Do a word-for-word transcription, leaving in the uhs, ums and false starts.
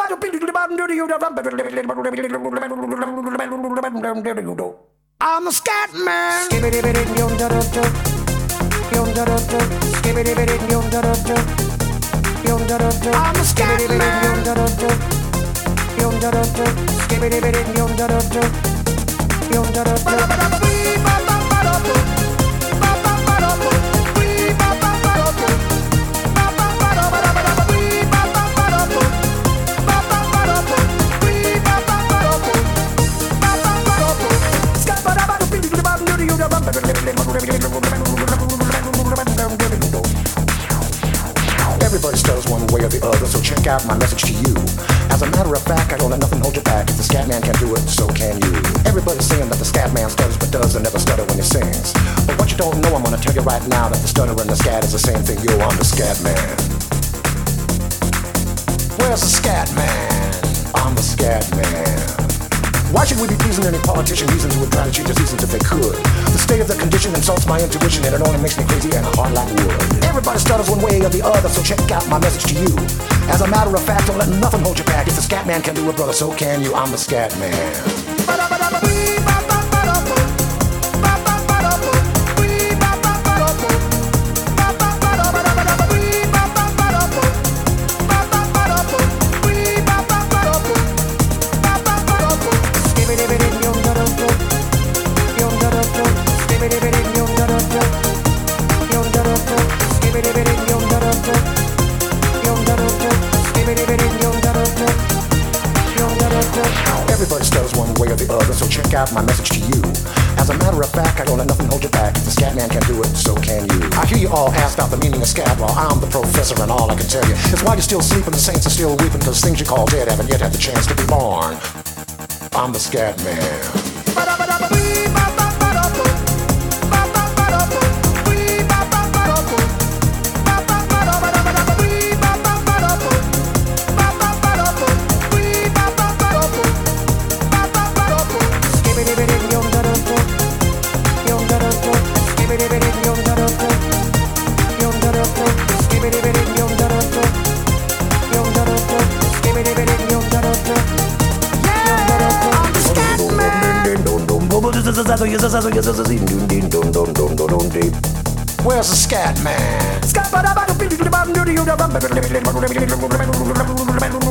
I'm a scat man. I'm a scat Everybody stutters one way or the other, so check out my message to you. As a matter of fact, I don't let nothing hold you back. If the scat man can do it, so can you. Everybody's saying that the scat man stutters but does and never stutter when he sings. But what you don't know, I'm gonna tell you right now that the stutter and the scat is the same thing. Yo, I'm the scat man. Where's the scat man? I'm the scat man. Why should we be pleasing any politician reasons who would try to change the seasons if they could? The state of the condition insults my intuition and it only makes me crazy and hard like wood. Everybody stutters one way or the other, so check out my message to you. As a matter of fact, don't let nothing hold you back. If the scat man can do it, brother, so can you. I'm the scat man. Everybody stutters one way or the other, so check out my message to you. As a matter of fact, I don't let nothing hold you back. If the scat man can do it, so can you. I hear you all ask about the meaning of scat. Well, I'm the professor and all I can tell you is why you're still sleeping, the saints are still weeping, cause things you call dead haven't yet had the chance to be born. I'm the scat man. Where's the scat man?